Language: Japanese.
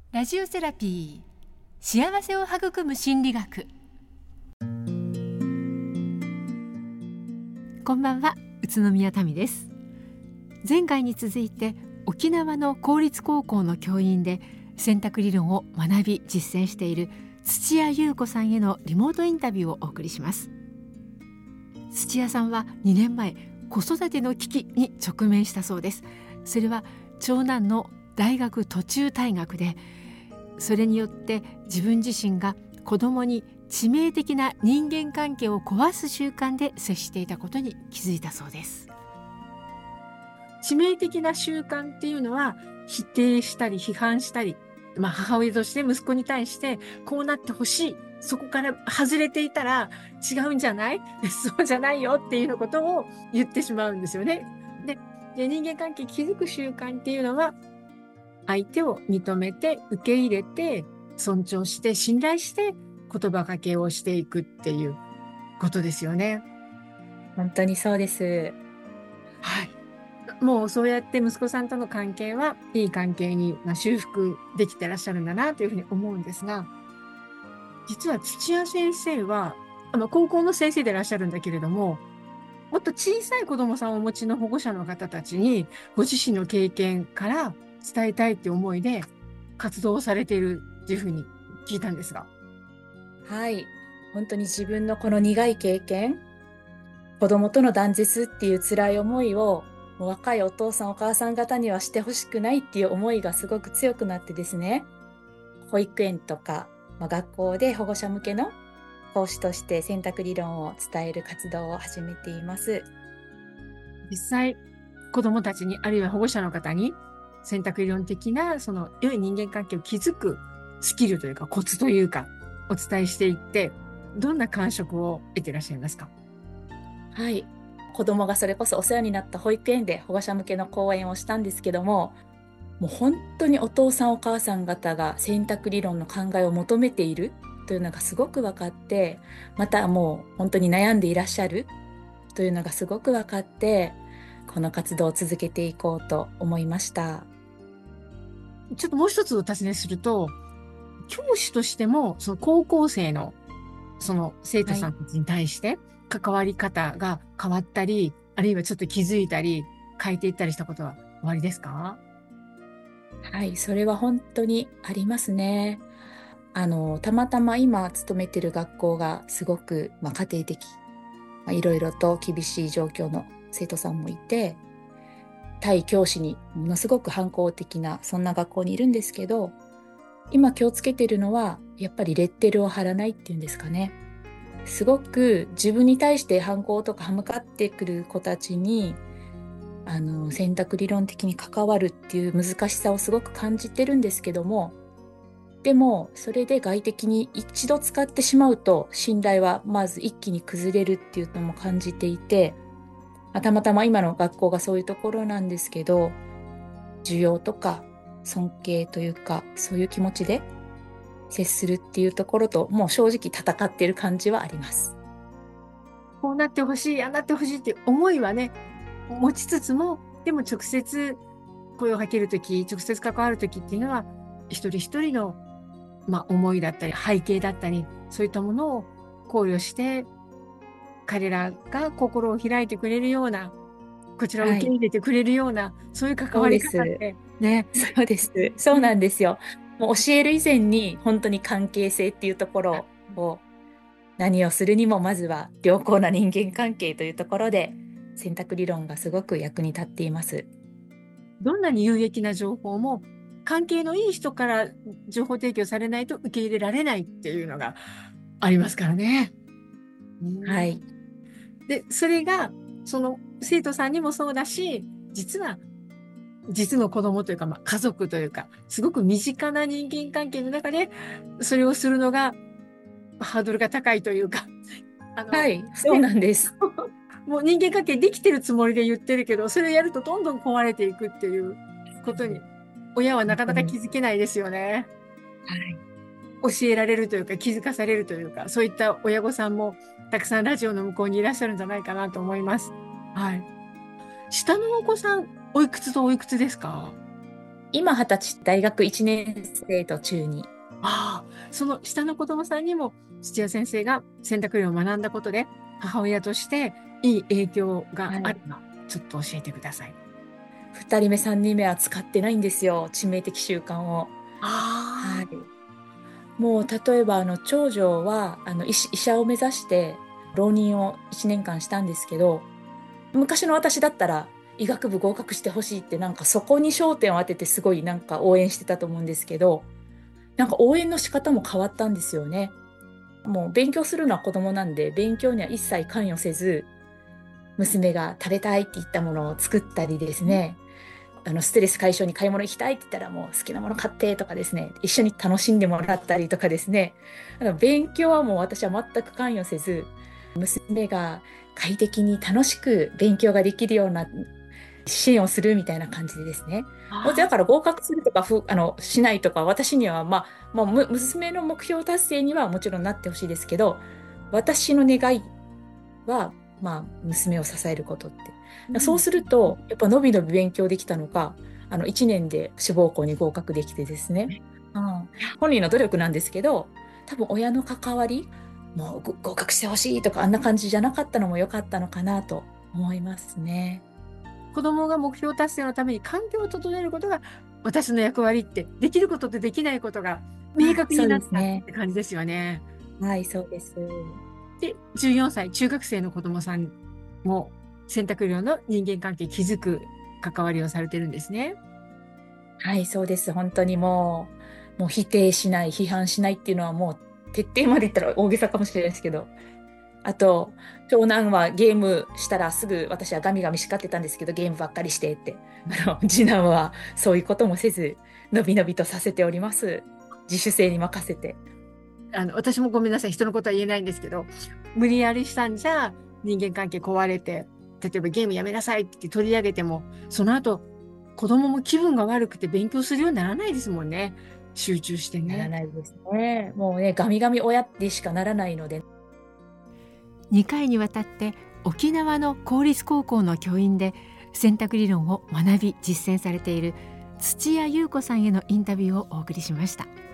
ラジオセラピー、幸せを育む心理学。こんばんは、宇都宮民です。前回に続いて沖縄の公立高校の教員で選択理論を学び実践している土屋優子さんへのリモートインタビューをお送りします。土屋さんは2年前子育ての危機に直面したそうです。それは長男の大学途中退学で、それによって自分自身が子どもに致命的な人間関係を壊す習慣で接していたことに気づいたそうです。致命的な習慣っていうのは、否定したり批判したり、母親として息子に対してこうなってほしい、そこから外れていたら違うんじゃないそうじゃないよっていうようなことを言ってしまうんですよね。で、人間関係築く習慣っていうのは、相手を認めて受け入れて尊重して信頼して言葉かけをしていくっていうことですよね。 本当にそうです。 はい。もうそうやって息子さんとの関係はいい関係に修復できてらっしゃるんだなというふうに思うんですが、実は土屋先生は高校の先生でいらっしゃるんだけれども、もっと小さい子供さんをお持ちの保護者の方たちにご自身の経験から伝えたいって思いで活動をされているっていうふうに聞いたんですが。 はい。本当に自分のこの苦い経験、子供との断絶っていう辛い思いを、もう若いお父さんお母さん方にはしてほしくないっていう思いがすごく強くなってですね、保育園とか、学校で保護者向けの講師として選択理論を伝える活動を始めています。 実際子供たちに、あるいは保護者の方に選択理論的なその良い人間関係を築くスキルというかコツというかお伝えしていって、どんな感触を得ていらっしゃいますか？ はい。子供がそれこそお世話になった保育園で保護者向けの講演をしたんですけども、もう本当にお父さんお母さん方が選択理論の考えを求めているというのがすごく分かって、またもう本当に悩んでいらっしゃるというのがすごく分かって、この活動を続けていこうと思いました。 ちょっともう一つお尋ねすると、教師としてもその高校生のその生徒さんたちに対して関わり方が変わったり、あるいはちょっと気づいたり変えていったりしたことはおありですか？ はい、それは本当にありますね。たまたま今勤めてる学校がすごく、家庭的、いろいろと厳しい状況の生徒さんもいて、対教師にものすごく反抗的な、そんな学校にいるんですけど、今気をつけてるのは、やっぱりレッテルを貼らないっていうんですかね。すごく自分に対して反抗とか歯向かってくる子たちに、選択理論的に関わるっていう難しさをすごく感じてるんですけども、でもそれで外的に一度使ってしまうと信頼はまず一気に崩れるっていうのも感じていて、たまたま今の学校がそういうところなんですけど、需要とか尊敬というかそういう気持ちで接するっていうところともう正直戦っている感じはあります。 こうなってほしい、ああなってほしいっていう思いはね、持ちつつも、でも直接声をかけるとき、直接関わるときっていうのは、一人一人の、思いだったり、背景だったり、そういったものを考慮して、彼らが心を開いてくれるような、こちらを受け入れてくれるような、そういう関そうわりです。 方ってね。 そうです。そうなんですよ。もう教える以前に本当に関係性っていうところを、何をするにもまずは良好な人間関係というところで選択理論がすごく役に立っています。 どんなに有益な情報も、関係のいい人から情報提供されないと受け入れられないっていうのがありますからね。 はい。 で、それが、その生徒さんにもそうだし、実は、実の子供というか、家族というか、すごく身近な人間関係の中で、それをするのが、ハードルが高いというか、 はい、そうね、 なんです。 もう人間関係できてるつもりで言ってるけど、それをやるとどんどん壊れていくっていうことに、親はなかなか本当に。 気づけないですよね。 はい。 教えられるというか、気づかされるというか、そういった親御さんもたくさんラジオの向こうにいらっしゃるんじゃないかなと思います。はい。下のお子さん、おいくつとおいくつですか？ 今20歳、大学1年生と中2。 ああ、その下の子供さんにも土屋先生が選択理論を学んだことで、母親としていい影響がはい。 あれば、ちょっと教えてください。 2人目、3人目は使ってないんですよ。致命的習慣を。はあい。もう例えば長女は医者を目指して浪人を1年間したんですけど、昔の私だったら医学部合格してほしいってなんかそこに焦点を当ててすごいなんか応援してたと思うんですけど、なんか応援の仕方も変わったんですよね。もう勉強するのは子供なんで勉強には一切関与せず、娘が食べたいって言ったものを作ったりですね、ストレス解消に買い物行きたいって言ったらもう好きなもの買ってとかですね、一緒に楽しんでもらったりとかですね、勉強はもう私は全く関与せず、娘が快適に楽しく勉強ができるような支援をするみたいな感じでですね。もうだあ、 から合格するとかしないとか私には娘の目標達成にはもちろんなってほしいですけど、私の願いは娘を支えることって。そうするとやっぱのびのび勉強できたのか、1年で志望校に合格できてですね。うん、本人の努力なんですけど、多分親の関わり、もう合格してほしいとかあんな感じじゃなかったのも良かったのかなと思いますね。 子供が目標達成のために環境を整えることが私の役割って、できることとできないことが明確そうになったっですね。 て感じですよね。 はい、そうです。 で、14歳、中学生の子供さんも選択量の人間関係築く関わりをされてるんですね。 はい、そうです。本当にもう否定しない、批判しないっていうのはもう徹底まで言ったら大げさかもしれないですけど、あと、長男はゲームしたらすぐ私はガミガミ叱ってたんですけど、ゲームばっかりしてって。次男はそういうこともせず、のびのびとさせております。自主性に任せて。 私もごめんなさい、人のことは言えないんですけど、無理やりしたんじゃ人間関係壊れて、例えばゲームやめなさいって取り上げても、その後、子供も気分が悪くて勉強するようにならないですもんね。集中してならね。 ないですね。もうね、ガミガミ親ってしかならないので。 2回にわたって沖縄の公立高校の教員で選択理論を学び実践されている土屋優子さんへのインタビューをお送りしました。